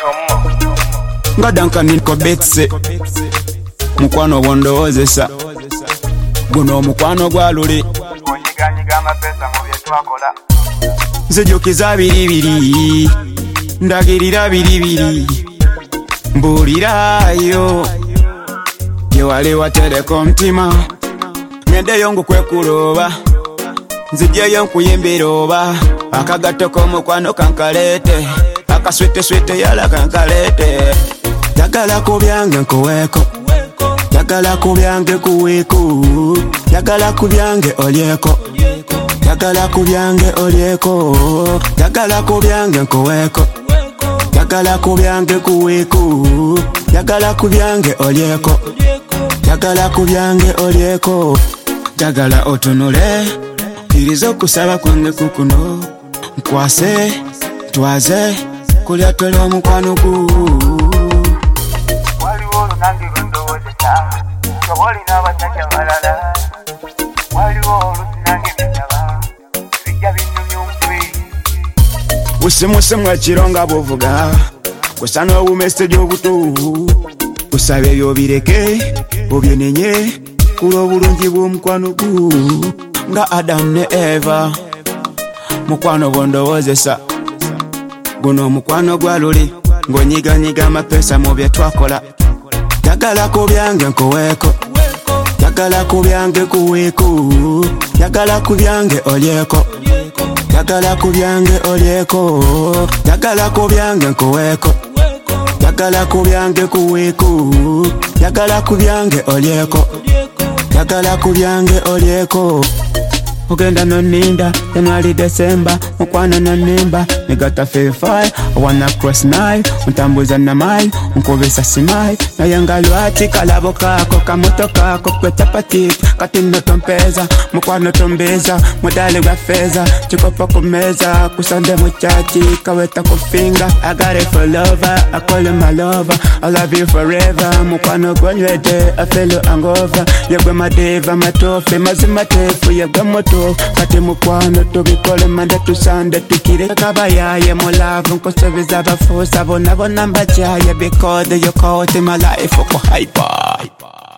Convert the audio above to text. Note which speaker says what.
Speaker 1: nga Duncan niko Betse mukwano wondowozesa guno omukwano gwa lule
Speaker 2: onyiganyiga amapesa mu bye twakola
Speaker 1: nzijukiza biribiri ndagirira biribiri mbulirayo yewali watereka omutima ngendeyo ngukwekuloba nzijeyo nkuyimbira oba akagato k'omukwano kankalete akasweteswete yala kankalete yagala ku byange nkuweeko yagala ku byange kuweeko yagala ku byange olyeko yagala ku byange olyeko yagala ku byange nkuweeko yagala ku byange kuweeko yagala ku byange olyeko yagala ku byange olyeko jagala otunule iriza okusaba kwange kukuno nkwase twaze kulya tole omukwano gu
Speaker 2: waliwo olunange lwendowozesa tobolina abasajja balala waliwo olusinange byendaba bijja binnumya omutwe
Speaker 1: usimusimu ekironga bwovuga kusana owumese gy'obuto kusaba ebyo bireke obyenenye kulwa obulungi bw'omukwano gu nga Adam ne Eva mukwano bondowozesa guno omukwano gwa luli ng'onyiganyiga amapesa mu bye twakola yagala ku byange nkuweeko yagala ku byange kuweeko yagala ku byange olyeko yagala ku byange olyeko yagala ku byange nkuweeko yagala ku byange kuweeko yagala ku byange olyeko yagala ku byange olyeko ogenda noninda January December mukwano nonimba nigata fefai wana cross night ntambuza na mai nkobesa simai nayanga lwati kalabo kako kamoto kako kwetapati katino tompeza mukwano tombeza modali gwa feza chikopa kumeza kusande muchachi kaweta kufinga I got it for lover I call him my lover I love you forever mukwano gwanywede I feel you hangover yegwe madeva matofe mazima tefu yegwe moto kati mukwano tubikole mande tusande tukire kabayaye mulavu nkosobeza abafusa bonabona mbajaye because you caught in my life oko hyper